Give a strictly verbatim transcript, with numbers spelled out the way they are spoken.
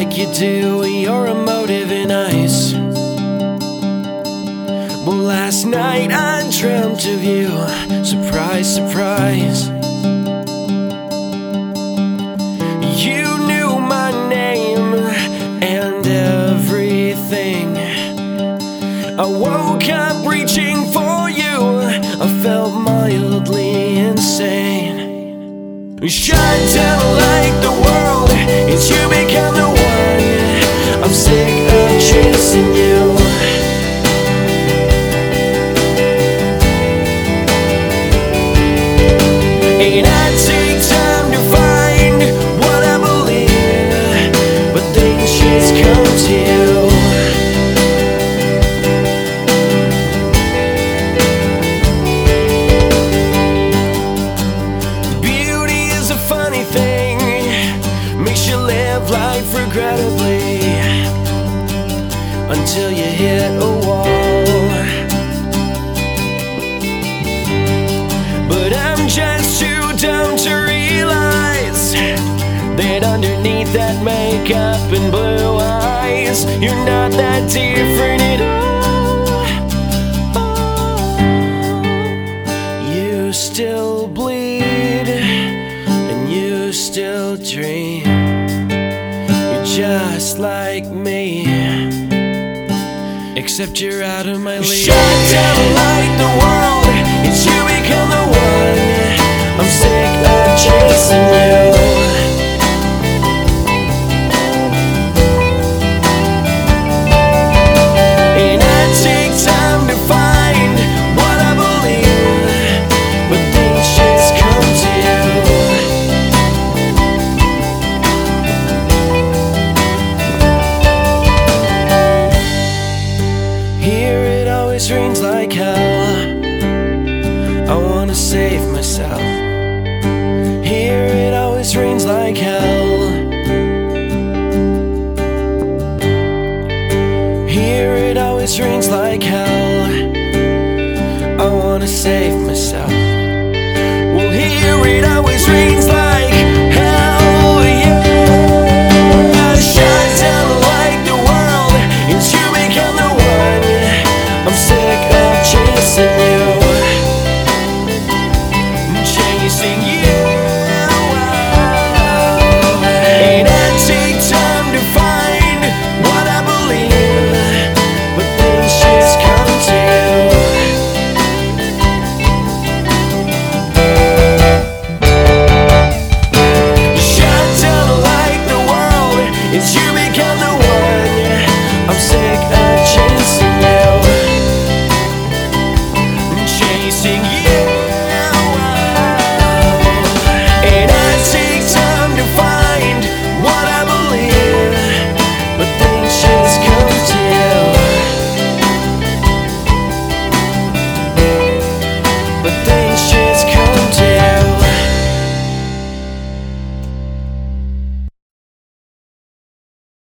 like you do, you're emotive and nice. Well, last night I dreamt of you. Surprise, surprise. You knew my name and everything. I woke up reaching for you. I felt mildly insane. Shut down like the world, it's you become the one. I'm sick of chasing you. And I take time to find what I believe, but things just come to you. Beauty is a funny thing, makes you live life regrettably until you hit a wall. But I'm just too dumb to realize that underneath that makeup and blue eyes, you're not that different at all. You still bleed and you still dream. You're just like me, except you're out of my league. Shut down like the world, it's you become the one. I'm sick of chasing you. And I take time to find what I believe, but things just come to you. Here it always rains like hell. I wanna save myself. Here it always rains like hell. Here it always rains like hell. I wanna save myself.